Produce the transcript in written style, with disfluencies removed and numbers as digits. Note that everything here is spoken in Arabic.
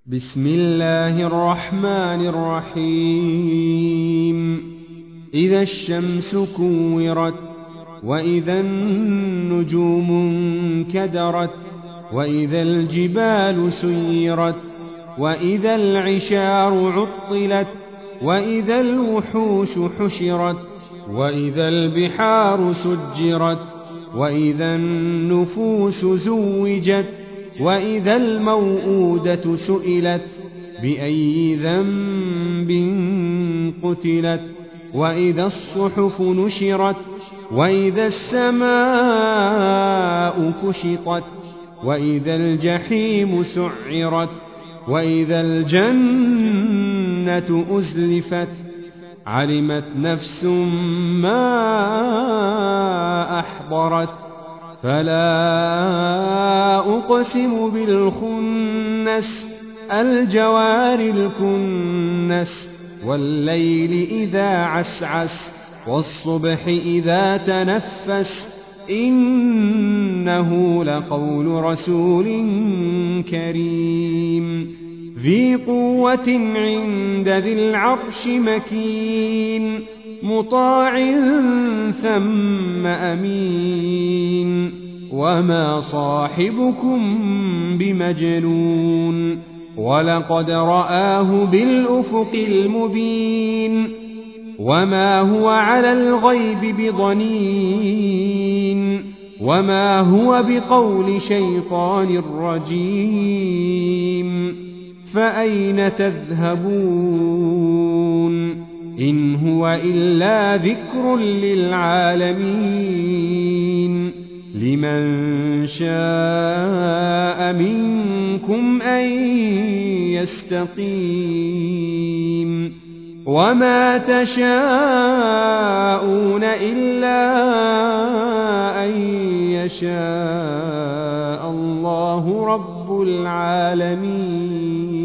بسم الله الرحمن الرحيم إذا الشمس كورت وإذا النجوم انكدرت وإذا الجبال سيرت وإذا العشار عطلت وإذا الوحوش حشرت وإذا البحار سجرت وإذا النفوس زوجت وإذا الموءودة سئلت بأي ذنب قتلت وإذا الصحف نشرت وإذا السماء كشطت وإذا الجحيم سعرت وإذا الجنة أزلفت علمت نفس ما أحضرت فلا أقسم بالخنس الجوار الكنس والليل إذا عسعس والصبح إذا تنفس إنه لقول رسول كريم ذي قوة عند ذي العرش مكين مطاع ثم أمين وما صاحبكم بمجنون ولقد رآه بالأفق المبين وما هو على الغيب بضنين وما هو بقول شيطان رجيم فأين تذهبون إن هو إلا ذكر للعالمين لمن شاء منكم أن يستقيم وما تشاءون إلا أن يشاء الله رب العالمين.